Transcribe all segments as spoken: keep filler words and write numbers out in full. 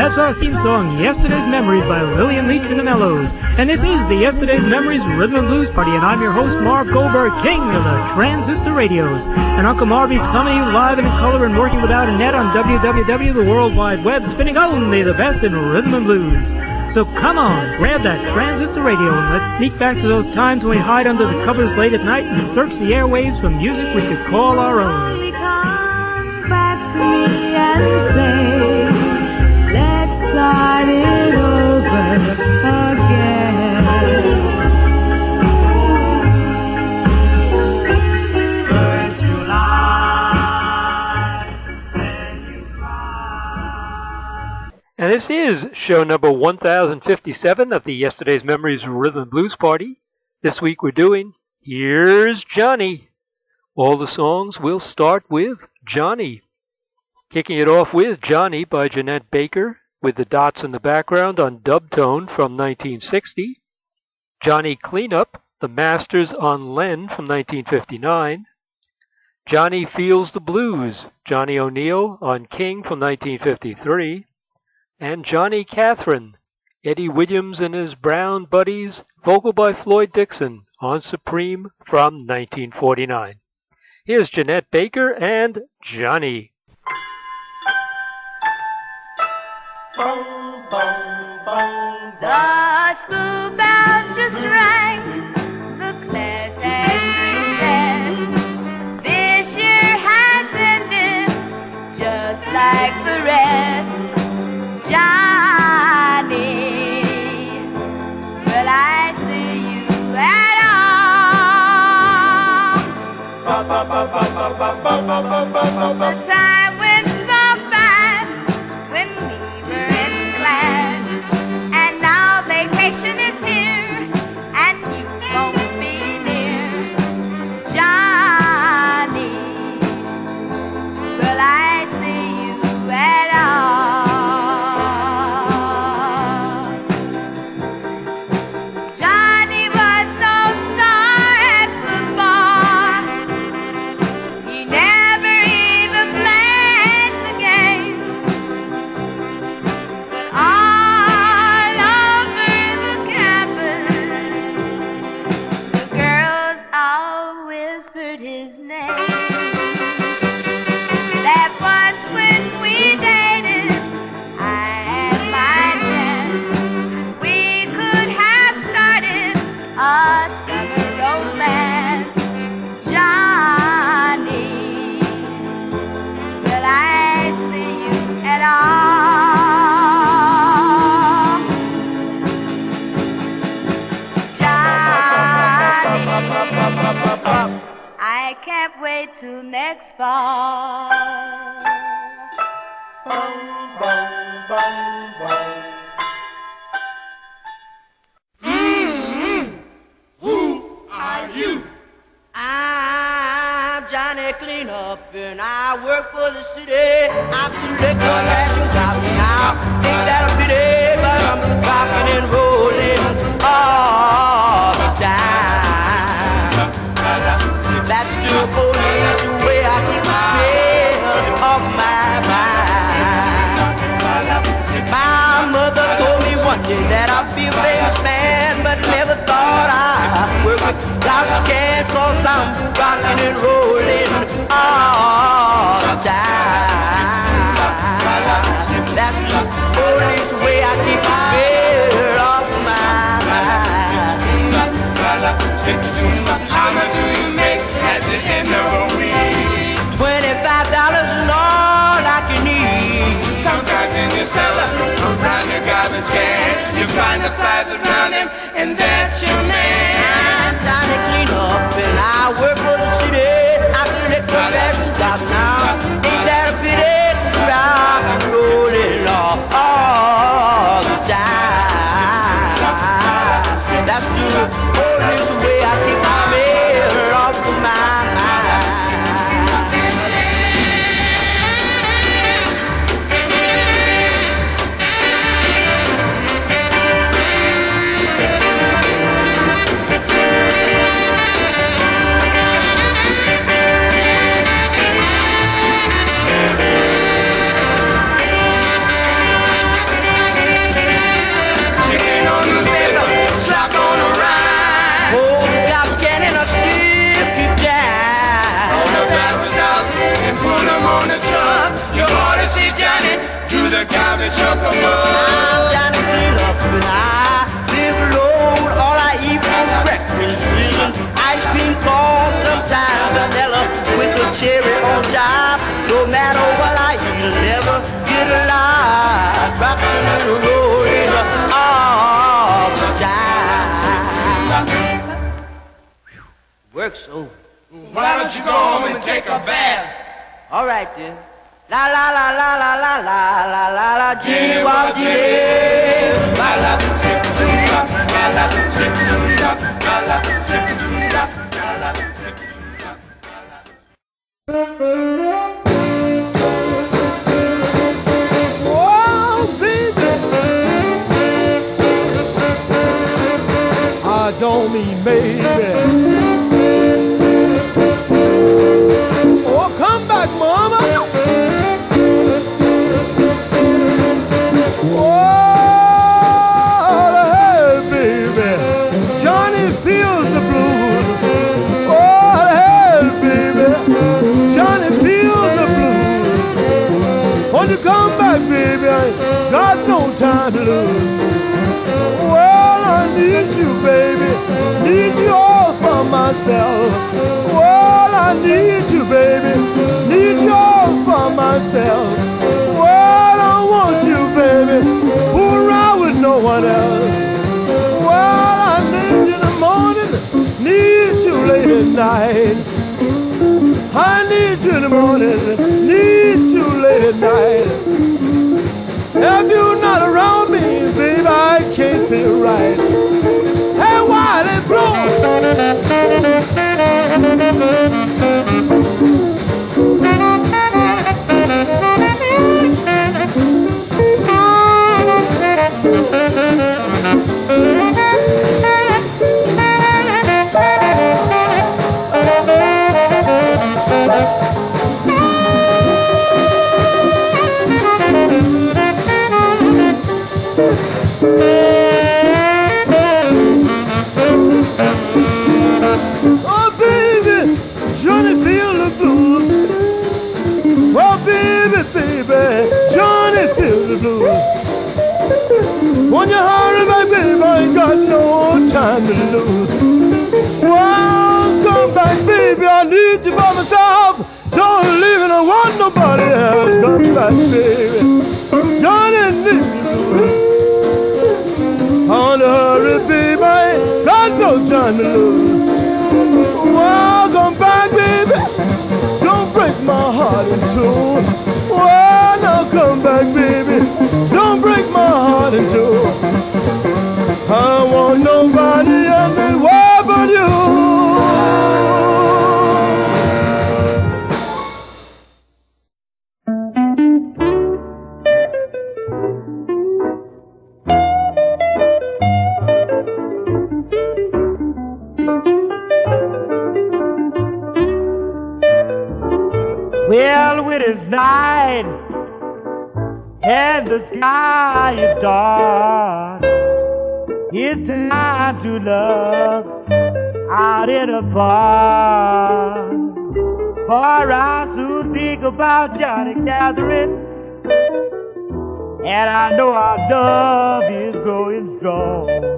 That's our theme song, Yesterday's Memories by Lillian Leach and the Mellows. And this is the Yesterday's Memories Rhythm and Blues Party, and I'm your host, Marv Goldberg, king of the transistor radios. And Uncle Marvy's coming to you live and in color and working without a net on w w w dot the world wide web, spinning only the best in rhythm and blues. So come on, grab that transistor radio and let's sneak back to those times when we hide under the covers late at night and search the airwaves for music we could call our own. Come back to me and say, let's start it over again. First July, when you cry. And this is show number one thousand fifty-seven of the Yesterday's Memories Rhythm and Blues Party. This week we're doing Here's Johnny. All the songs will start with Johnny. Kicking it off with Johnny by Jeanette Baker, with the dots in the background on Dubtone from nineteen sixty. Johnny Cleanup, The Masters on Len from nineteen fifty-nine. Johnny Feels the Blues, Johnny O'Neill on King from nineteen fifty-three. And Johnny Catherine, Eddie Williams and his Brown Buddies, vocal by Floyd Dixon on Supreme from nineteen forty-nine. Here's Jeanette Baker and Johnny. Boom, boom, boom, the school bell just rang. The class has recessed. This year has ended just like the rest. Johnny, will I see you at all? The time went so fast when we were in class, and now vacation is here, and you won't be near. Johnny, will I see you at all? Johnny was no star at football. He never even played the game. But all over the campus, the girls all whispered his name. That once when we dated, I had my chance. We could have started a summer romance. Johnny, will I see you at all? Johnny, I can't wait till next fall. I'm Johnny Cleanup and I work for the city. I collect the cash you got me now. Ain't that a pity? But I'm rocking and rolling all the time. That's the only way I keep the smell off my mind. My mother told me one day that I'd be a famous man, but never thought I'd work with garbage cans, cause I'm rocking and rolling all the time. That's the only way I keep the smell off my mind. How much do you make at the end of a week? Twenty-five dollars is all I can eat. Sometimes in your cellar, around your garbage can, you find the flies around him, and that's your man. Johnny Cleanup and I work for the city. I collect the bags out now. Ain't that a pity? Rock and rolling all, all the time. That's the only way I keep the smell off of my mind. I'm Johnny Clean Up and I live alone. All I eat for breakfast is an ice cream cone, sometimes vanilla with a cherry on top. No matter what I eat, I'll never get a lot. Rockin' and rollin' all the time. Work's over. Why don't you go home and take a bath? All right then. La la la la la la la la la la Jenny Wop Jenny. La la skip to the up, la la skip to the up, la la skip to the up, la la skip to the up, la la. Oh baby, I don't mean baby. Oh, come back, mama. Won't you come back, baby? I ain't got no time to lose. Well, I need you, baby. Need you all for myself. Well, I need you, baby. Need you all for myself. Well, I want you, baby. Fool around with no one else. Well, I need you in the morning. Need you late at night. I need you in the morning, need you late at night. If you're not around me, baby, I can't feel right. Hey, Wiley, blow! Oh baby, Johnny feel the blues. Oh baby, baby, Johnny feel the blues. When you hurry back, baby, I ain't got no time to lose. Well, come back, baby, I need you by myself. Don't leave it, I want nobody else. Come back, baby, Johnny need you. I want to hurry, baby, I ain't got no time to lose. Well, come back, baby, don't break my heart in two. Well, now come back, baby, don't break my heart in two. I don't want nobody else anywhere but you. Well, it is night and the sky is dark. It's time to love out in a bar. For I soon think about Johnny Catherine, and I know our love is growing strong.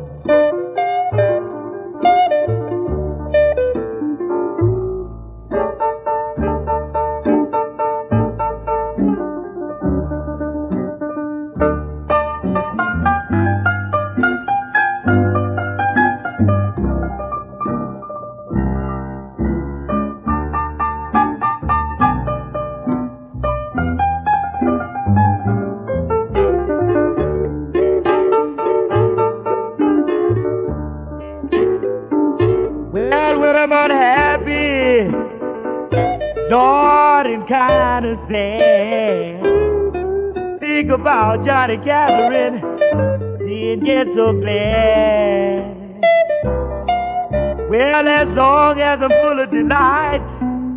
Lord, and kind of sad. Think about Johnny Catherine, didn't get so glad. Well, as long as I'm full of delight,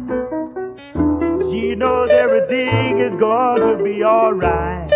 she knows everything is going to be alright.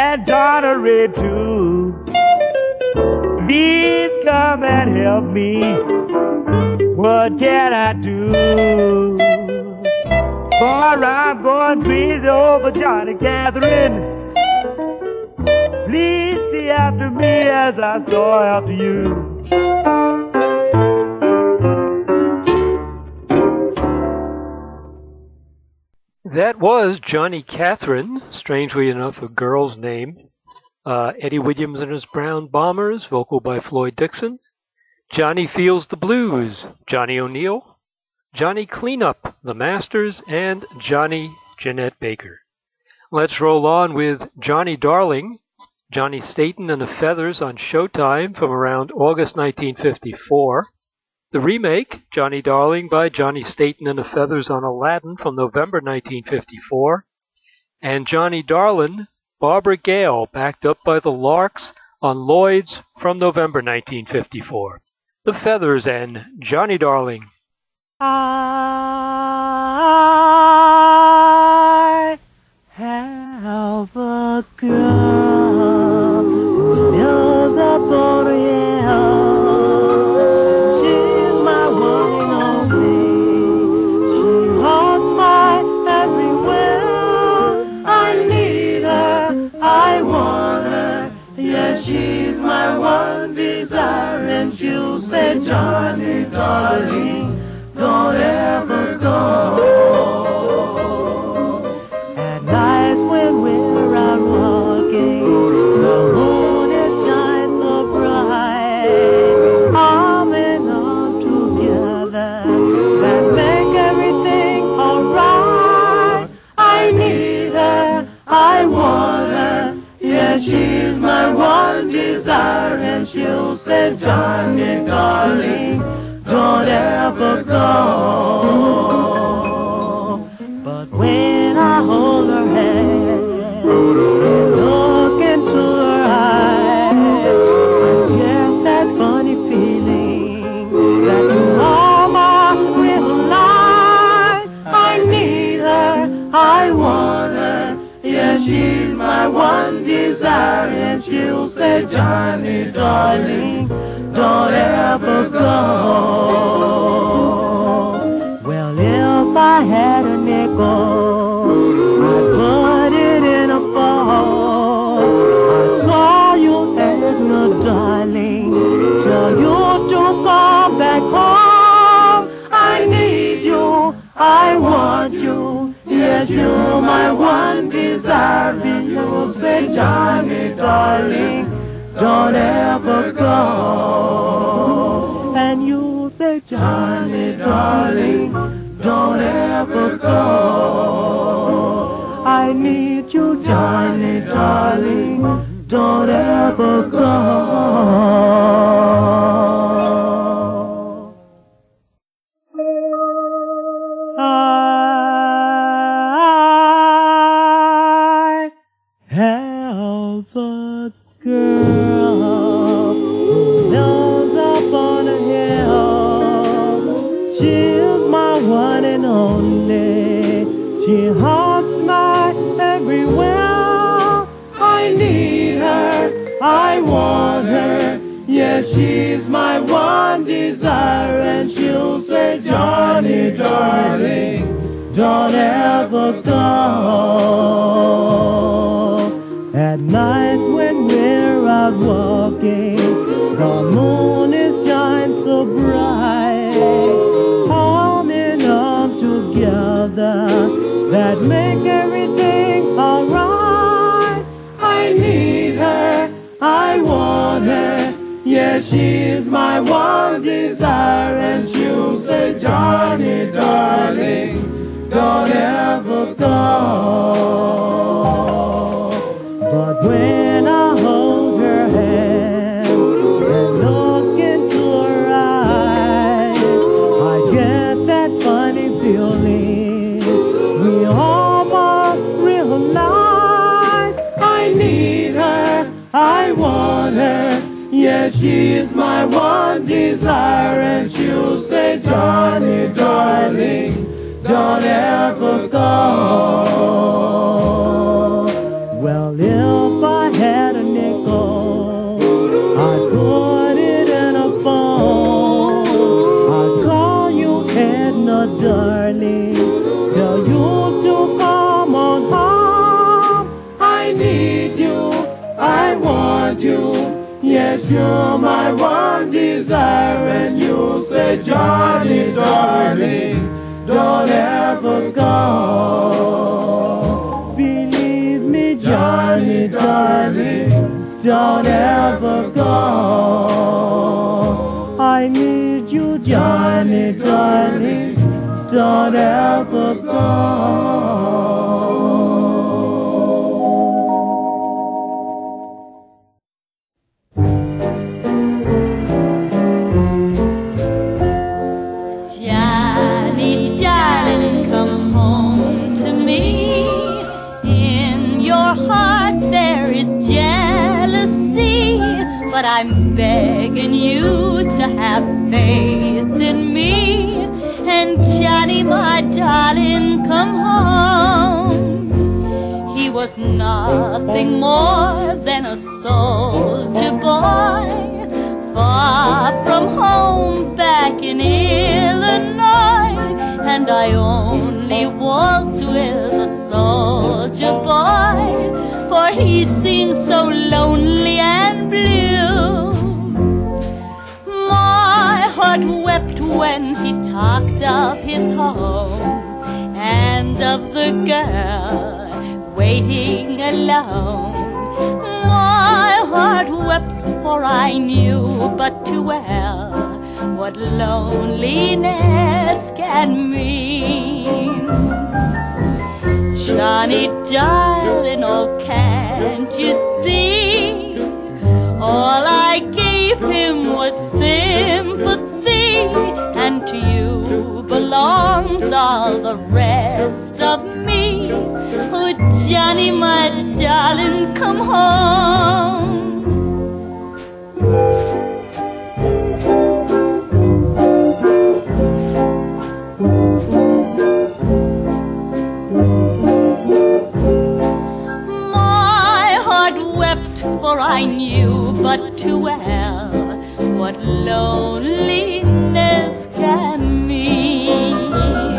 and Donna Ray too. Please come and help me. What can I do? For I'm going crazy over Johnny Catherine. Please see after me as I saw after you. That was Johnny Catherine, strangely enough a girl's name. Uh, Eddie Williams and his Brown Bombers, vocal by Floyd Dixon. Johnny Feels the Blues, Johnny O'Neill. Johnny Cleanup, The Masters, and Johnny Jeanette Baker. Let's roll on with Johnny Darling, Johnny Staten and the Feathers on Showtime from around August nineteen fifty-four. The remake, Johnny Darling by Johnny Staten and the Feathers on Aladdin from November nineteen fifty-four. And Johnny Darlin', Barbara Gale, backed up by the Larks on Lloyd's from November nineteen fifty-four. The Feathers and Johnny Darling. I have a girl who lives up on a hill. She's my one and only. She haunts my every will. I need her, I want her. Yes, she's my one desire. And she'll say, Johnny, darling, don't ever go. At nights when we're out walking, the moon it shines so bright, arm in arm together, that make everything alright. I need her, I want her, yes, she's my one desire. And she'll say, Johnny, darling, don't ever go. But when I hold her hand and look into her eyes, I get that funny feeling that you are my real life. I need her, I want her, yes, she's my one desire. And she'll say, Johnny, darling, don't ever go. Well, if I had a nickel, I'd put it in a bowl. I'd call you Edna, darling, tell you to come back home. I need you, I want you, yes, you're my one desire. And you'll say, Johnny, darling, don't ever go. And you say, Johnny, darling, don't ever go. I need you, Johnny, darling, don't ever go. I have a girl who lives up on a hill. She's my one and only. She haunts my every will. I need her, I want her, yes, she's my one desire. And she'll say, Johnny, darling, don't ever go. At night when we're out walking, the moon is shining so bright, arm in arm together, that make everything alright. I need her, I want her, yes, she's my one desire. And she'll say, Johnny, darling, don't ever go. But when I hold her hand and look into her eyes, I get that funny feeling we almost realize. I need her, I want her, yes, she's my one desire. And she'll say, Johnny, darling, don't ever go. Well, if if I had a nickel, I'd put it in a phone. I'd call you Edna, darling, tell you to come on home. I need you, I want you, yes, you're my one desire. And you say, Johnny, darling, don't ever go. Believe me, Johnny, darling, don't ever go. I need you, Johnny, darling, don't ever go. Johnny, darling, come home to me. In your heart there is jealousy, but I'm begging you to have faith in me. And Johnny, my darling, come home. He was nothing more than a soldier boy, far from home back in Illinois. And I only waltzed with a soldier boy, for he seemed so lonely and blue. My heart wept when he talked of his home and of the girl waiting alone. My heart wept, for I knew but too well what loneliness can mean. Johnny, darling, oh, can't you see? All I gave him was sympathy, and to you belongs all the rest of me. Oh, Johnny, my darling, come home. For I knew but too well what loneliness can mean.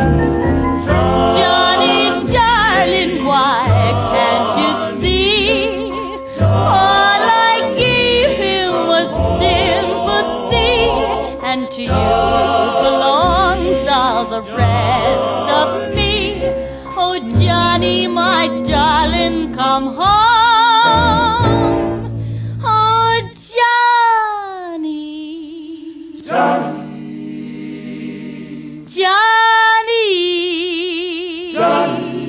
Johnny, darling, why can't you see? All I gave him was sympathy, and to you belongs all the rest of me. Oh, Johnny, my darling, come home. Johnny, Johnny, Johnny,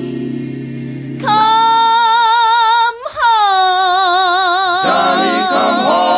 come home. Johnny, come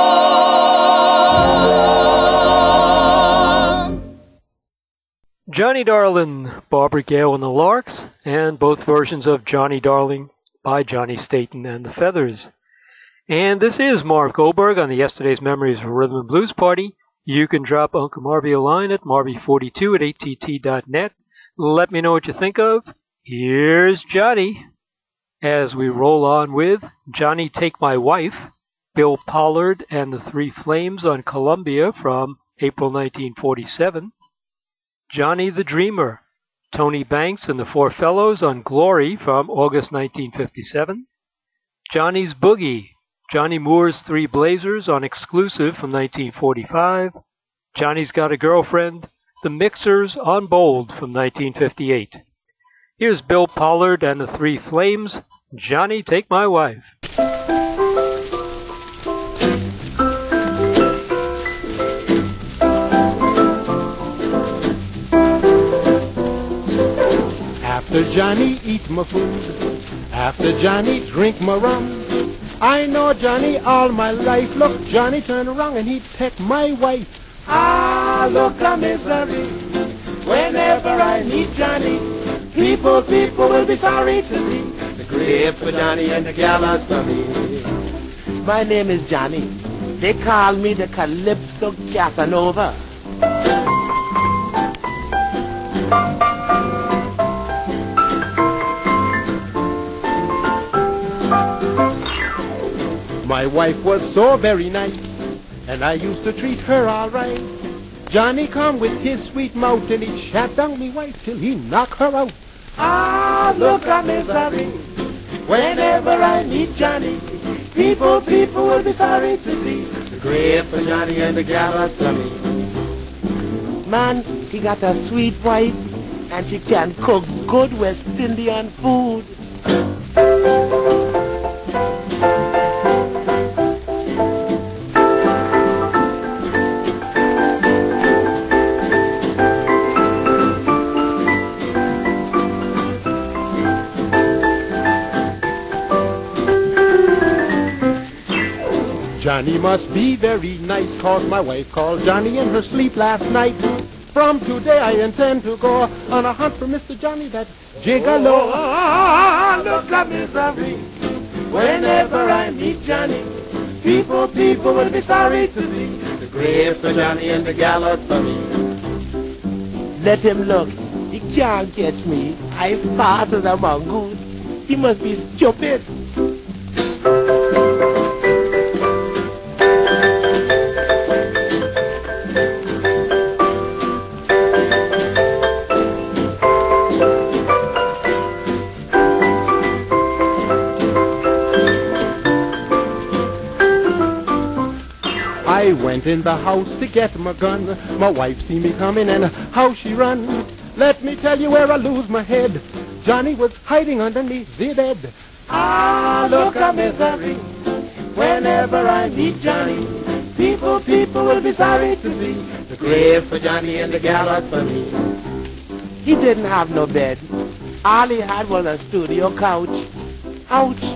home. Johnny Darling, Barbara Gale and the Larks, and both versions of Johnny Darling by Johnny Staton and the Feathers. And this is Marv Goldberg on the Yesterday's Memories Rhythm and Blues Party. You can drop Uncle Marvy a line at marvy forty-two at A T T dot net. Let me know what you think of. Here's Johnny as we roll on with Johnny Take My Wife, Bill Pollard and the Three Flames on Columbia from April nineteen forty-seven. Johnny the Dreamer, Tony Banks and the Four Fellows on Glory from August nineteen fifty-seven. Johnny's Boogie, Johnny Moore's Three Blazers on Exclusive from nineteen forty-five. Johnny's Got a Girlfriend, The Mixers on Bold from nineteen fifty-eight. Here's Bill Pollard and the Three Flames, Johnny Take My Wife. After Johnny eat my food, after Johnny drink my rum, I know Johnny all my life. Look, Johnny turn around and he take my wife. Ah, look a misery. Whenever I meet Johnny, people, people will be sorry to see the grave for Johnny and the gallows for me. My name is Johnny. They call me the Calypso Casanova. My wife was so very nice, and I used to treat her all right. Johnny come with his sweet mouth, and he'd shut down me wife till he knock her out. Ah, look at misery. Whenever I meet Johnny, people, people will be sorry to see the grave for Johnny and the gallows for me. Man, he got a sweet wife, and she can cook good West Indian food. Johnny must be very nice, cause my wife called Johnny in her sleep last night. From today I intend to go on a hunt for Mister Johnny, that gigolo. Oh, look at misery. Whenever I meet Johnny, people, people will be sorry to see the grave for Johnny and the gallows for me. Let him look. He can't catch me. I fast as a mongoose. He must be stupid. I went in the house to get my gun. My wife see me coming and how she run. Let me tell you where I lose my head. Johnny was hiding underneath the bed. Ah, look at misery. Whenever I meet Johnny, people, people will be sorry to see the grave for Johnny and the gallows for me. He didn't have no bed. All he had was a studio couch. Ouch.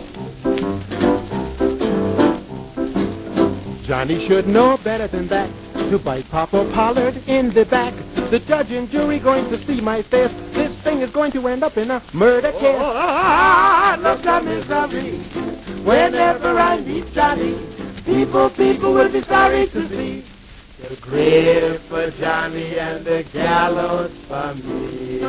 Johnny should know better than that, to bite Papa Pollard in the back. The judge and jury going to see my face. This thing is going to end up in a murder case. Oh, look at misery. Whenever I meet Johnny, people, people will be sorry to see the grave for Johnny and the gallows for me.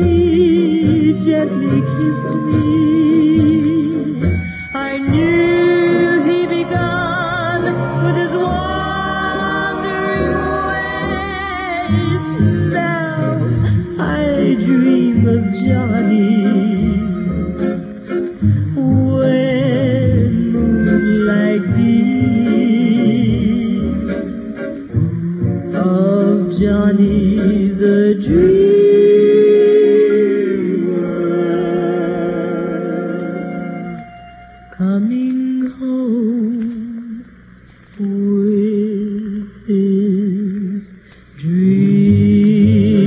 Gently kissed me. I knew coming home with his dream.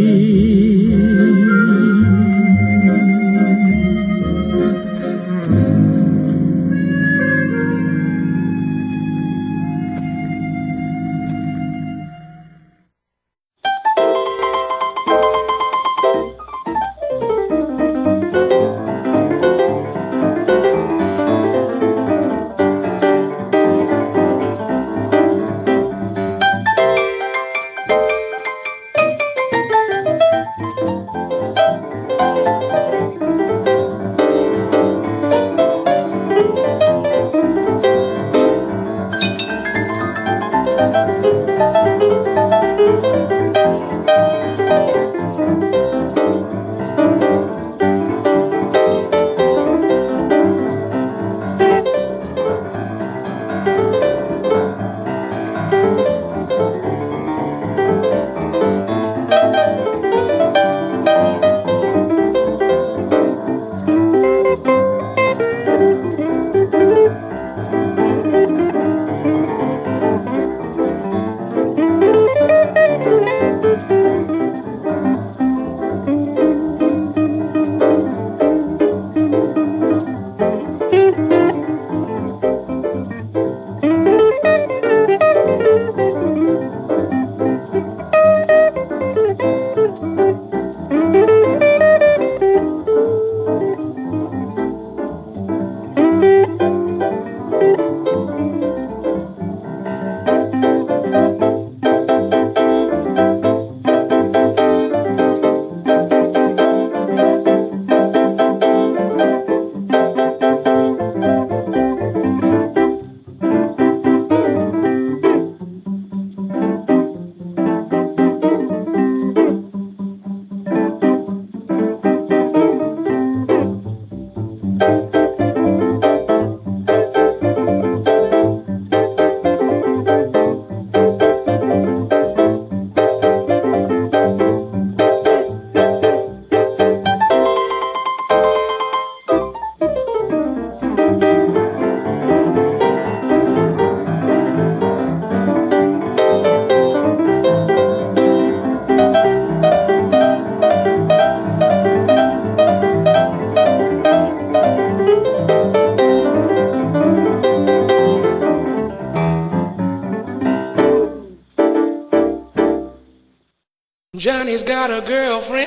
Johnny's got a girlfriend.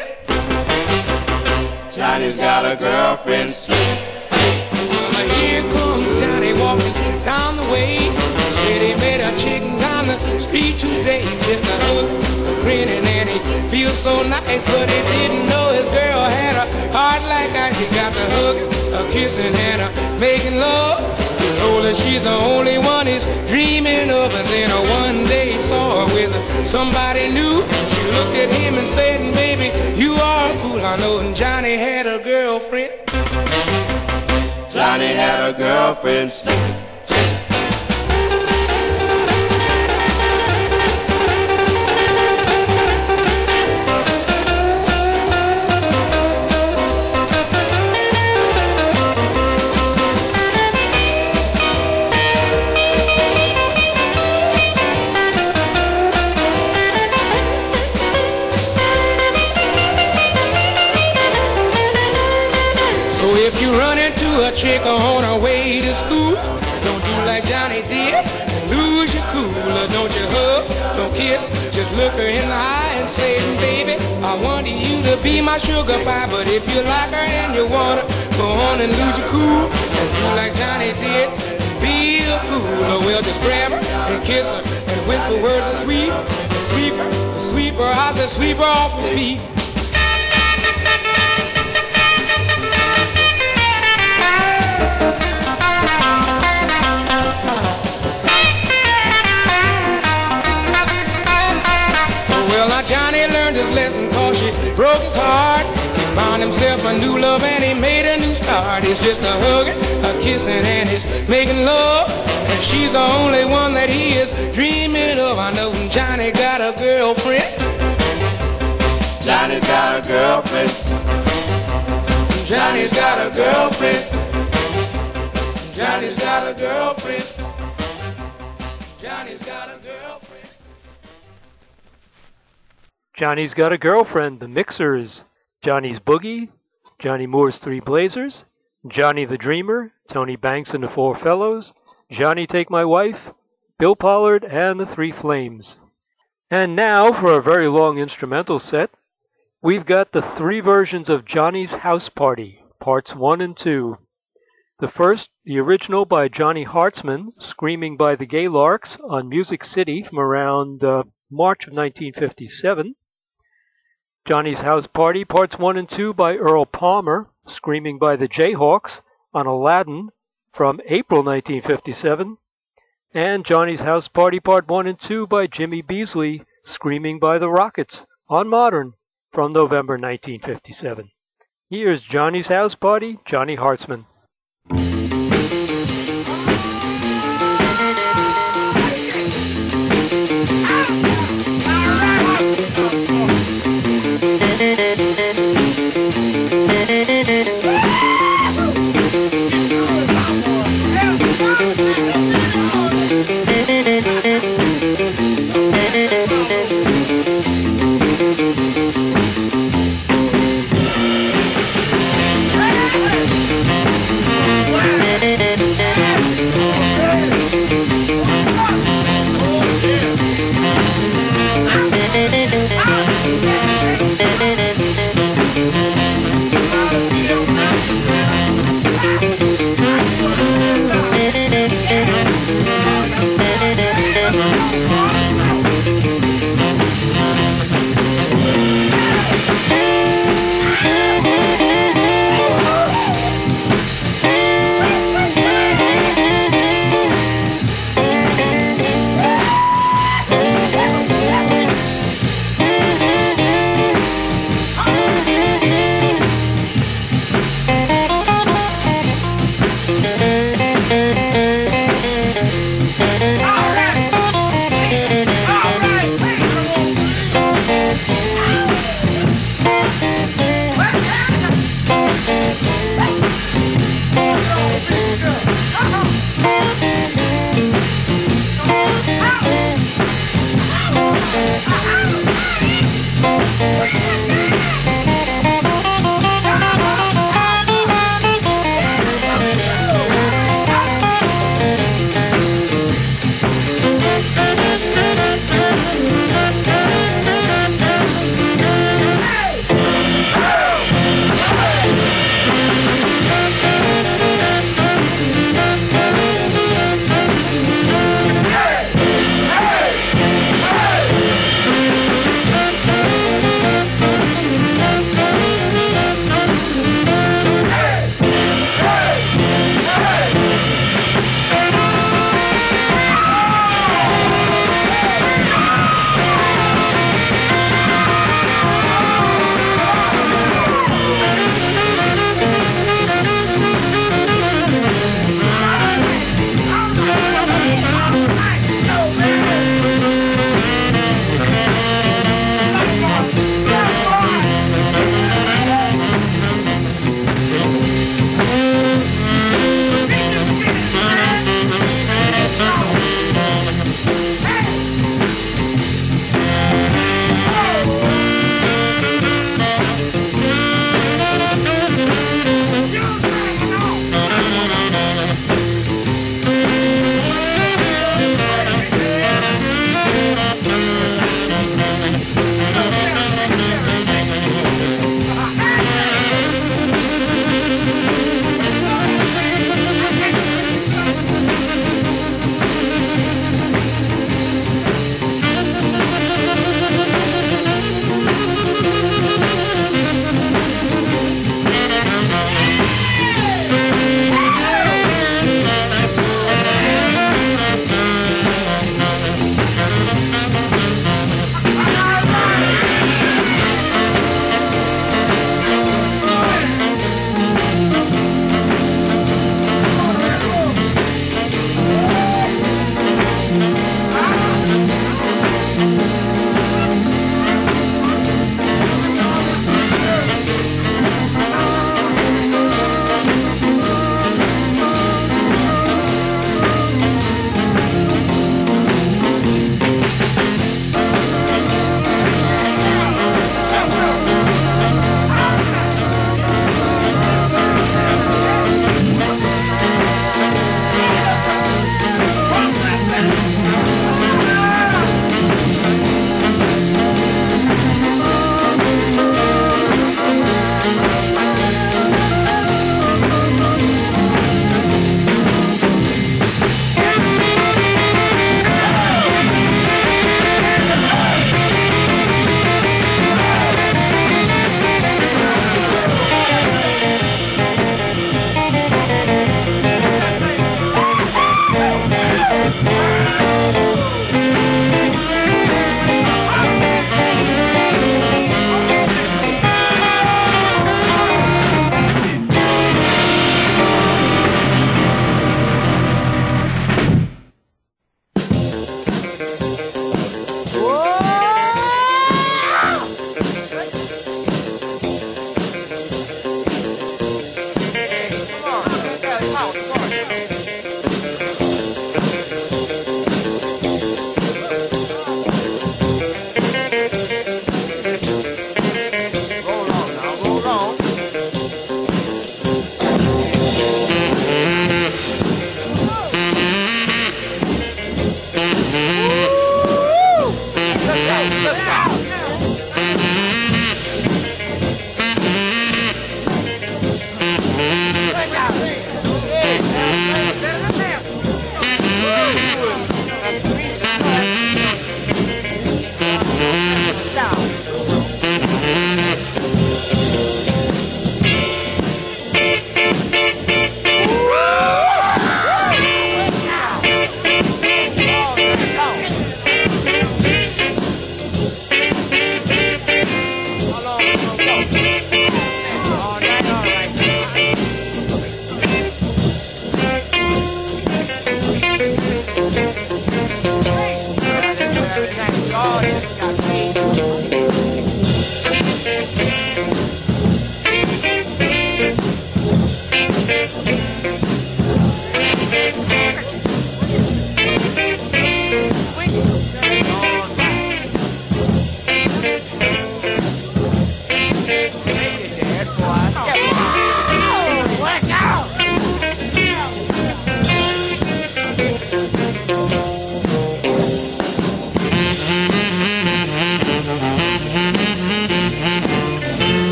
Johnny's got a girlfriend. Well, here comes Johnny walking down the way. He said he met a chick down the street today. He's just a hook, grinning, and he feels so nice, but he didn't know his girl had a heart like ice. He got the hugging, a kissing, and a making love. He told her she's the only one he's dreaming of, and then uh, one day he saw her with somebody new. She looked at him and said, baby, you are a fool. I know. And Johnny had a girlfriend. Johnny had a girlfriend. Chick on her way to school, don't do like Johnny did and lose your cool. Don't you hug, don't kiss, just look her in the eye and say, baby, I want you to be my sugar pie. But if you like her and you want her, go on and lose your cool and do like Johnny did, be a fool. Well, just grab her and kiss her and whisper words of sweet, and sweep her, and sweep her, I said sweep her off her feet. Johnny learned his lesson cause she broke his heart. He found himself a new love and he made a new start. It's just a hugging, a kissing, and he's making love. And she's the only one that he is dreaming of. I know Johnny got a girlfriend. Johnny's got a girlfriend. Johnny's got a girlfriend. Johnny's got a girlfriend. Johnny's got a girlfriend. Johnny's Got a Girlfriend, the Mixers, Johnny's Boogie, Johnny Moore's Three Blazers, Johnny the Dreamer, Tony Banks and the Four Fellows, Johnny Take My Wife, Bill Pollard, and the Three Flames. And now for a very long instrumental set, we've got the three versions of Johnny's House Party, parts one and two. The first, the original by Johnny Hartzman, Screaming by the Gaylarks on Music City from around uh, March of nineteen fifty-seven. Johnny's House Party, parts one and two by Earl Palmer, Screaming by the Jayhawks on Aladdin from April nineteen fifty-seven. And Johnny's House Party, part one and two by Jimmy Beasley, Screaming by the Rockets on Modern from November nineteen fifty-seven. Here's Johnny's House Party, Johnny Hartzman. Thank you.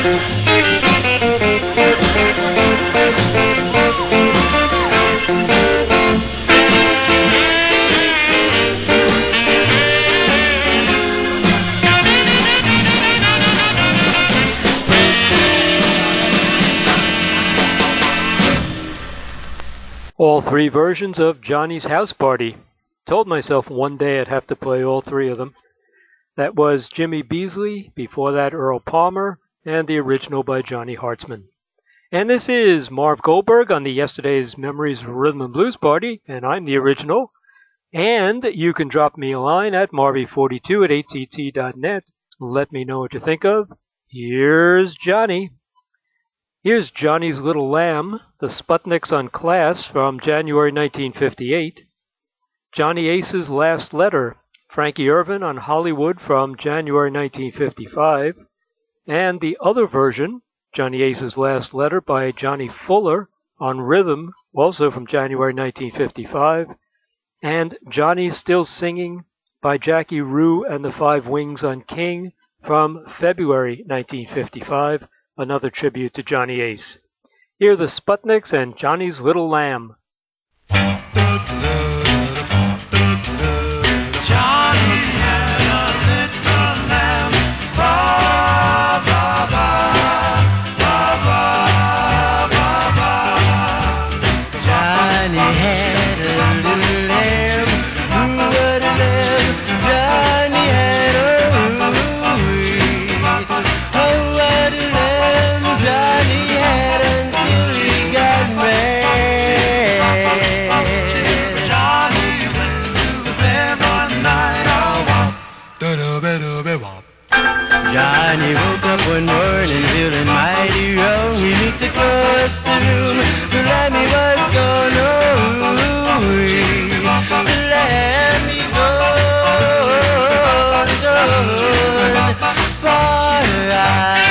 All three versions of Johnny's House Party. Told myself one day I'd have to play all three of them. That was Jimmy Beasley, before that Earl Palmer, and the original by Johnny Hartzman. And this is Marv Goldberg on the Yesterday's Memories Rhythm and Blues Party, and I'm the original. And you can drop me a line at marvy forty-two at a t t dot net. Let me know what you think of. Here's Johnny. Here's Johnny's Little Lamb, the Sputniks on Class from January nineteen fifty-eight. Johnny Ace's Last Letter, Frankie Irvin on Hollywood from January nineteen fifty-five. And the other version, Johnny Ace's Last Letter by Johnny Fuller on Rhythm, also from January nineteen fifty-five. And Johnny's Still Singing by Jackie Rue and the Five Wings on King from February nineteen fifty-five. Another tribute to Johnny Ace. Here are the Sputniks and Johnny's Little Lamb. Johnny woke up one morning feeling mighty wrong. He looked across the room, the Lammy was gone. Oh, the Lammy gone, gone, for I.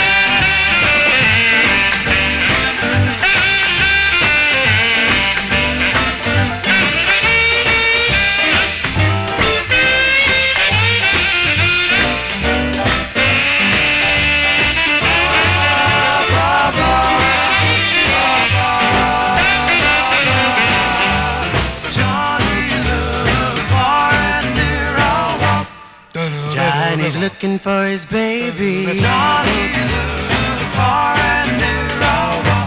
Johnny's looking for his baby. Johnny far and near.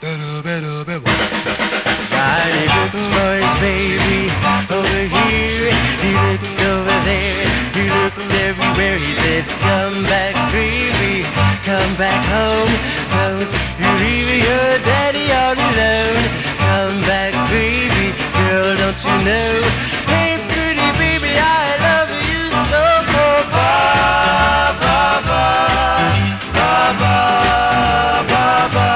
Johnny looked for his baby over here. He looked over there. He looked everywhere. He said, "Come back, baby. Come back home. Don't you leave your daddy all alone. Come back, baby. Girl, don't you know? Hey, pretty baby, I love you so." Ba, ba, ba, ba, ba, ba, ba.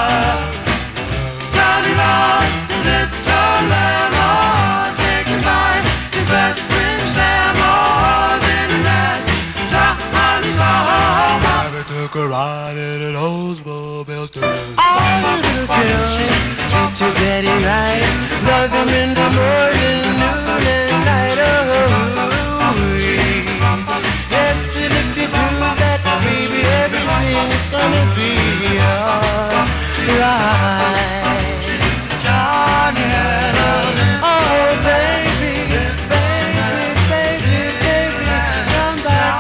Johnny lost a little lamb, oh, taken by his best friend Sam, oh, then at last Johnny saw home. Rabbit took a ride in an Oldsmobile to Oh, little girl, treat your daddy right. Love him in the morning, noon and night, oh. Yes, and if you do that, baby, everything's gonna be alright. Johnny had a little, oh, baby, baby, baby, baby, come back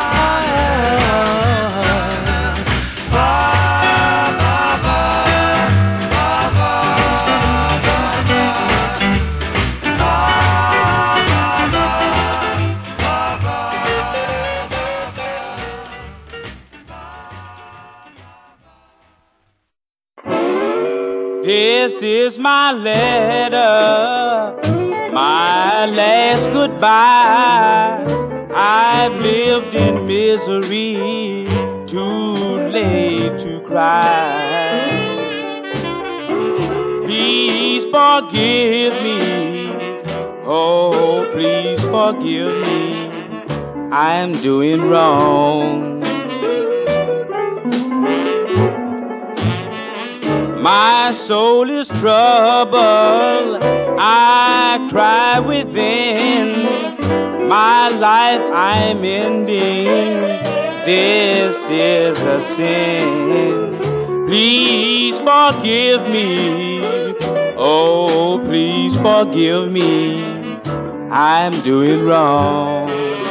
home. Ba, ba, ba, ba, ba, ba, ba, ba, This is my letter, my last goodbye. I've lived in misery, too late to cry. Please forgive me, oh please forgive me, I'm doing wrong. My soul is troubled, I cry within. My life I'm ending, this is a sin. Please forgive me. Oh, please forgive me. I'm doing wrong.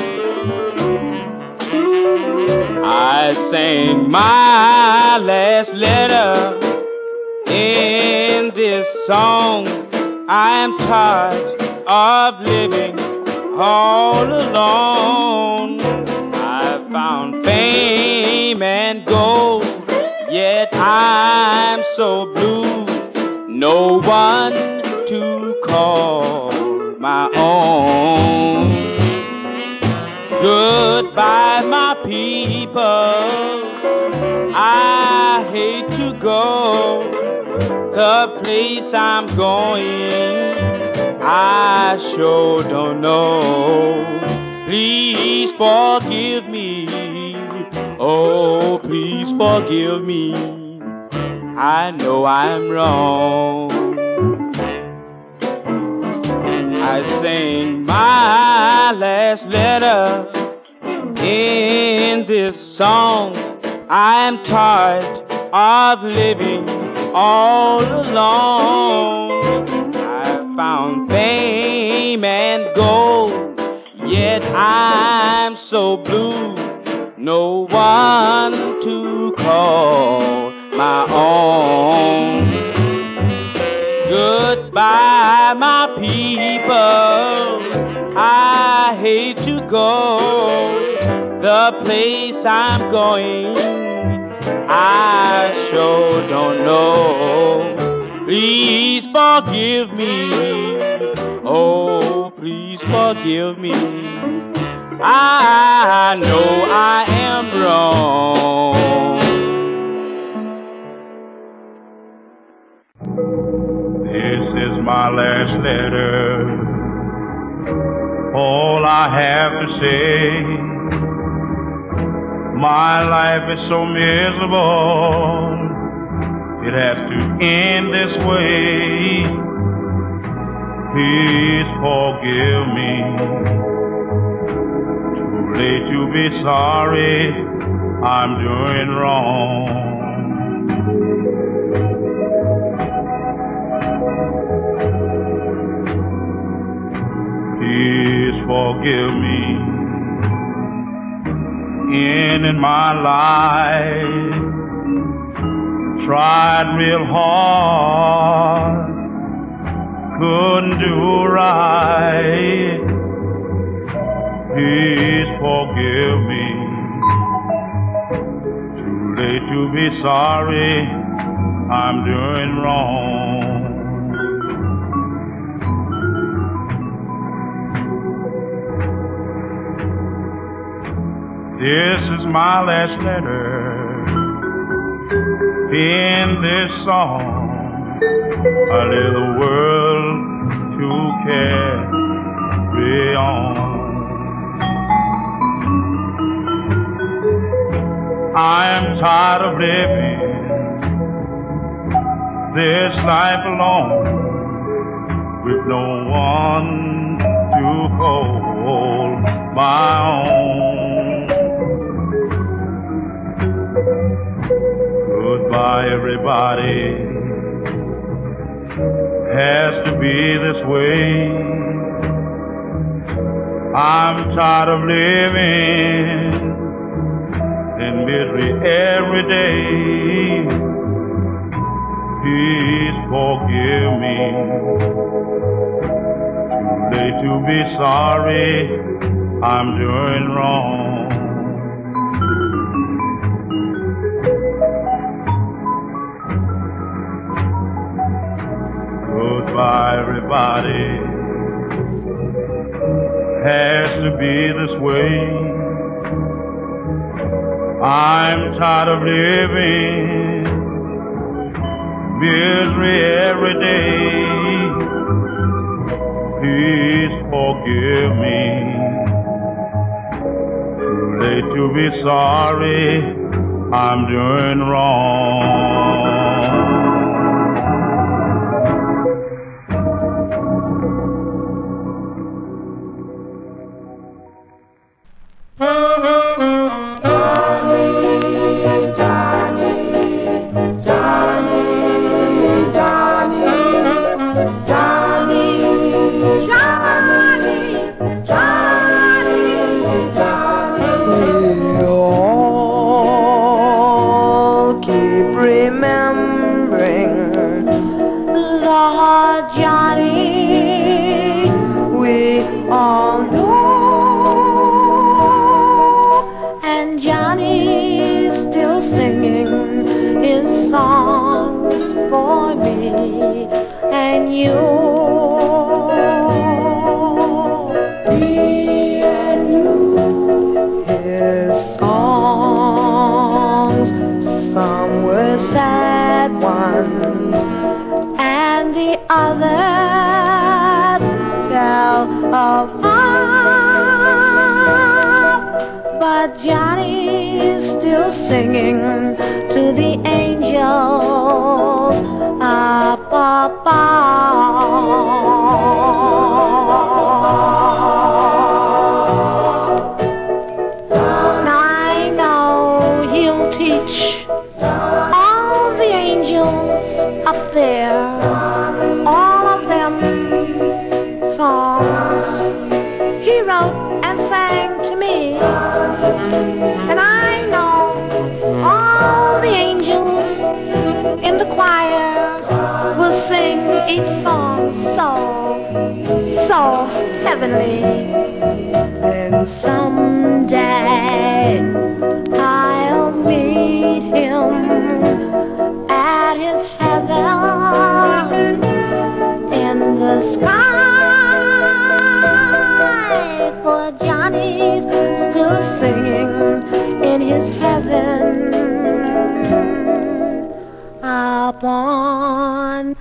I sang my last letter in this song. I'm tired of living all alone. I found fame and gold, yet I'm so blue. No one to call my own. Goodbye, my people. I hate to go. The place I'm going, I sure don't know. Please forgive me. Oh, please forgive me. I know I'm wrong. I sang my last letter in this song. I'm tired of living all alone. I found fame and gold, yet I'm so blue. No one to call my own. Goodbye, my people. I hate to go. The place I'm going, I sure don't know. Please forgive me. Oh, please forgive me. I know I am wrong. This is my last letter. All I have to say. My life is so miserable. It has to end this way. Please forgive me. Too late to be sorry. I'm doing wrong. Please forgive me. In in my life, tried real hard, couldn't do right. Please forgive me. Too late to be sorry. I'm doing wrong. This is my last letter in this song. I leave the world to carry on. I am tired of living this life alone with no one to call my own. Goodbye, everybody. Has to be this way. I'm tired of living in misery every day. Please forgive me. Too late to be sorry. I'm doing wrong. Goodbye, everybody. Has to be this way. I'm tired of living misery every day. Please forgive me. Too late to be sorry. I'm doing wrong. Oh, songs for me and you. Me and you. His songs, some were sad ones, and the others tell of love. But Johnny's still singing to the angels up above. Now I know he'll teach all the angels up there, all of them songs he wrote and sang to me. And I know all the angels in the choir will sing each song so, so heavenly. Then someday I'll meet him at his heaven in the sky. For Johnny's still singing in his heaven up on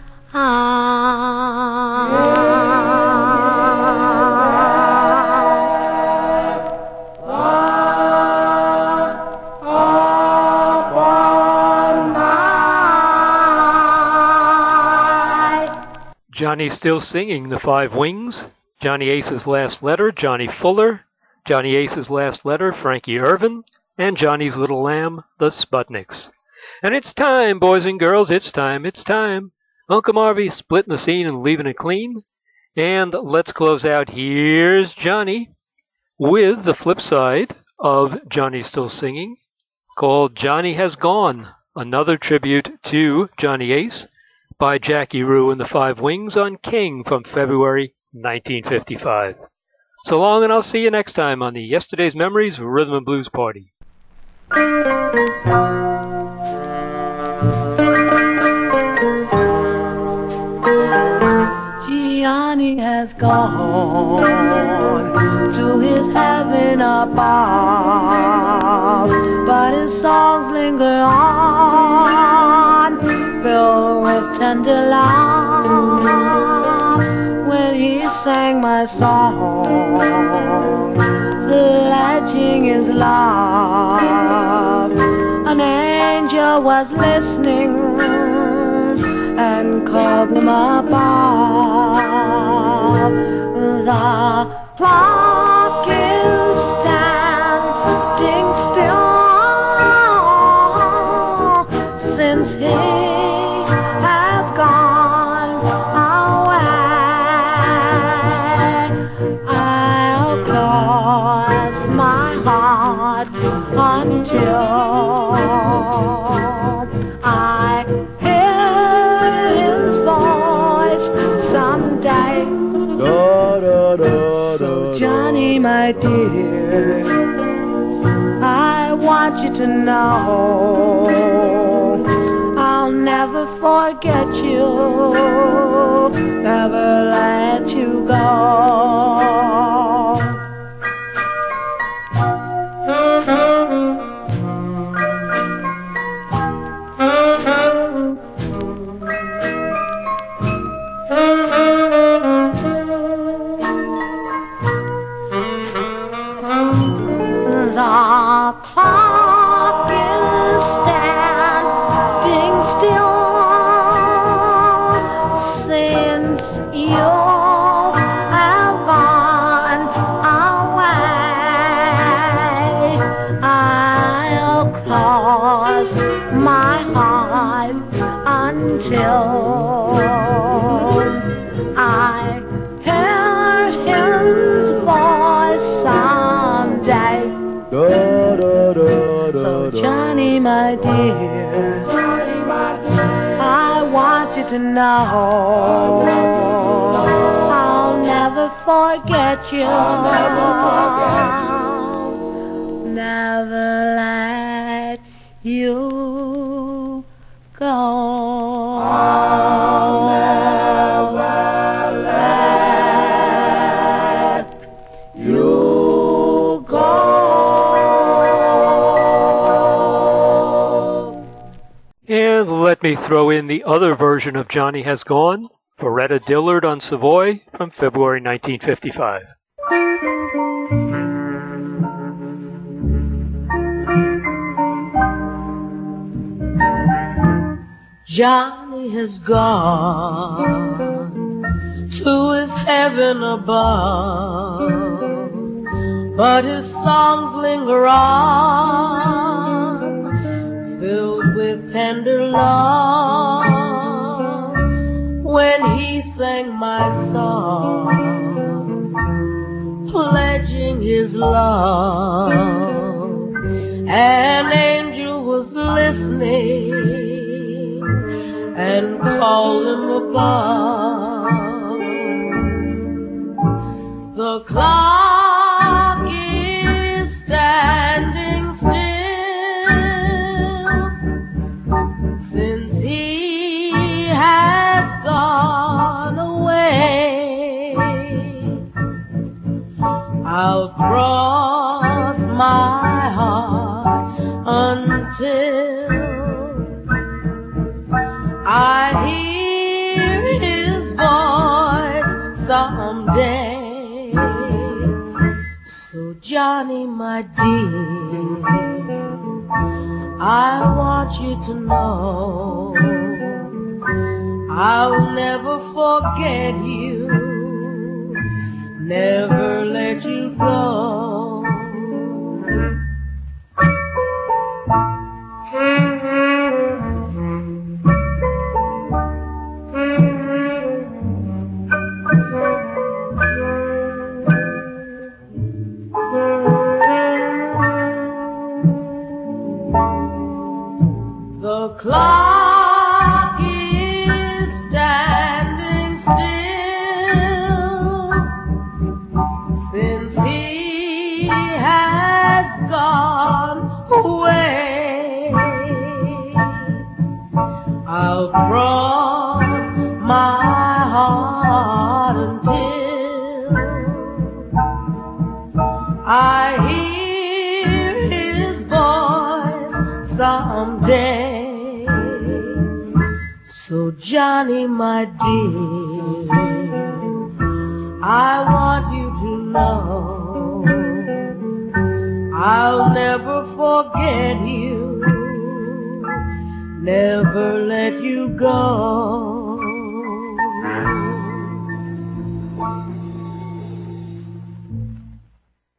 Johnny still singing The Five Wings, Johnny Ace's Last Letter, Johnny Fuller, Johnny Ace's Last Letter, Frankie Irvin, and Johnny's Little Lamb, The Sputniks. And it's time, boys and girls, it's time, it's time. Uncle Marvy splitting the scene and leaving it clean. And let's close out Here's Johnny with the flip side of Johnny Still Singing, called Johnny Has Gone, another tribute to Johnny Ace by Jackie Rue and the Five Wings on King from February nineteen fifty-five. So long, and I'll see you next time on the Yesterday's Memories Rhythm and Blues Party. Johnny has gone to his heaven above, but his songs linger on, filled with tender love. When he sang my song, pledging his love, an angel was listening and called him above. The clock is standing still since he has gone away. I'll cross my heart until I someday. Da, da, da, So Johnny, my dear, I want you to know I'll never forget you, never let you go. The clock is standing still since you have gone away. I'll cross my heart until I hear his voice someday. da, da, da, So Johnny, my dear, I want you to know I'll never forget you, never let you go. I'll never let you go. And let me throw in the other version of Johnny Has Gone, Loretta Dillard on Savoy from February nineteen fifty-five. Johnny has gone to his heaven above, but his songs linger on, filled with tender love. When he sang my song, pledging his love, an angel was listening and called him above. The clock is standing still since he has gone away. I'll cross my heart until I hear his voice someday. So Johnny, my dear, I want you to know I'll never forget you, never let you go. The clock is standing still since he has gone away. I'll cross my heart until I hear his voice someday. So Johnny, my dear, I want you to know I'll never forget you, never let you go.